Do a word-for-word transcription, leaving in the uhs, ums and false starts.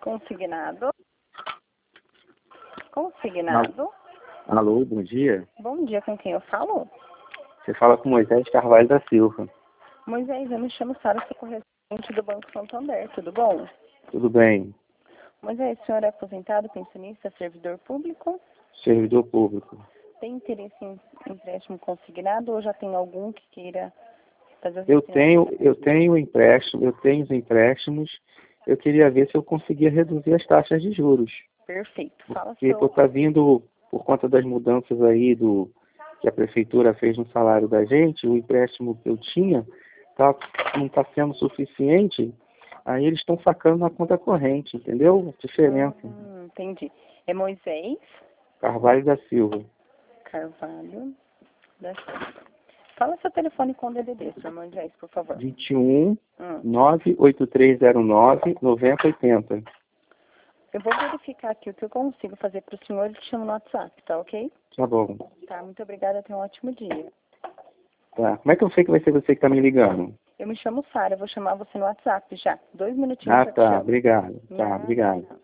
Consignado. Consignado. Alô, bom dia. Bom dia, com quem eu falo? Você fala com Moisés Carvalho da Silva. Moisés, eu me chamo Sara, sou correspondente do Banco Santander, tudo bom? Tudo bem. Moisés, o senhor é aposentado, pensionista, servidor público? Servidor público. Tem interesse em empréstimo consignado ou já tem algum que queira fazer Eu tenho, eu tenho empréstimo, eu tenho os empréstimos. Eu queria ver se eu conseguia reduzir as taxas de juros. Perfeito. Fala Porque seu... está vindo, por conta das mudanças aí do que a prefeitura fez no salário da gente, o empréstimo que eu tinha tá, não está sendo suficiente, aí eles estão sacando na conta corrente, entendeu? Diferença. Hum, entendi. É Moisés Carvalho da Silva. Carvalho da Silva. Fala seu telefone com o D D D, senhor Moisés, por favor. vinte e um, Hum. nove oito três zero nove, nove zero oito zero. Eu vou verificar aqui o que eu consigo fazer para o senhor e te chamo no WhatsApp, tá ok? Tá bom. Tá, muito obrigada, tenha um ótimo dia. Tá. Como é que eu sei que vai ser você que está me ligando? Eu me chamo Sara, eu vou chamar você no WhatsApp já. Dois minutinhos Ah, eu te tá. chamo. Obrigado. Tá, Nada, obrigado. não.